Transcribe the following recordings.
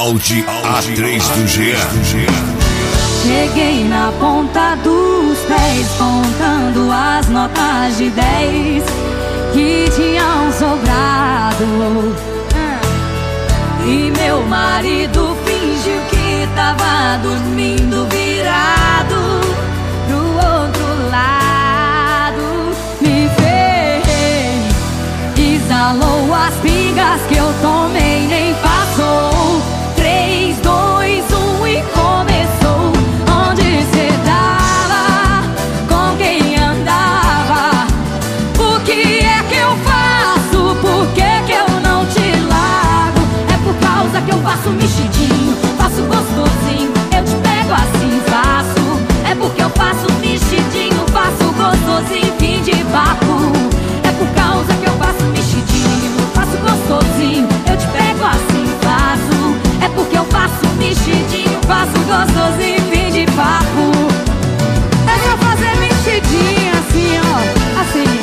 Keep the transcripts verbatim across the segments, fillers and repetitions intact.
Audi A três do Jean. Cheguei na ponta dos pés, contando as notas de dez que tinham sobrado. E meu marido fingiu que tava dormindo virado pro outro lado. Me fez, exalou as pingas que eu tomei, nem passou. Três, dois, um e começou. Onde cê tava? Com quem andava? O que é que eu faço? Por que que eu não te largo? É por causa que eu faço mexidinho, faço gostosinho, eu te pego assim, faço. É porque eu faço mexidinho, faço gostosinho, fim de papo. É por causa que eu faço mexidinho, faço gostosinho, eu te pego assim, faço. É porque eu faço mexidinho, faço gostosinho, fim de papo. É pra fazer mexidinho assim, ó, assim.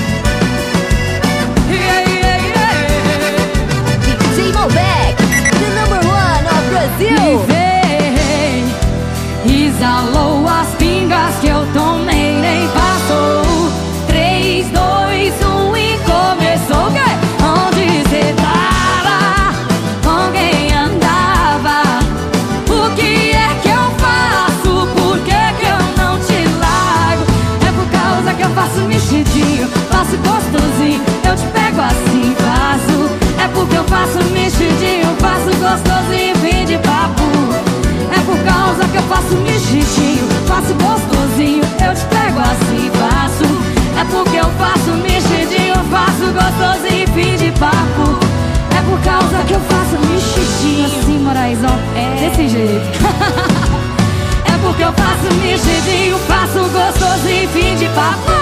Yeah, yeah, yeah. D J Malbec, the number one of Brazil. Me veio, exalou as pingas que eu tomei, nem passou. Três, dois, um e começou. Onde cê tava? Com quem andava? O que é que eu faço? Por que que eu não te largo? É por causa que eu faço mexidinho, faço gostosinho, eu te pego assim, faço. É porque eu faço mexidinho, faço gostosinho, fim de papo. É por causa que eu faço mexidinho, faço gostosinho, eu te pego assim, faço. É porque eu faço mexidinho, faço gostosinho, fim de papo. É por causa que eu faço mexidinho assim, Moraes, ó, é desse jeito. É porque eu faço mexidinho, faço gostosinho, fim de papo.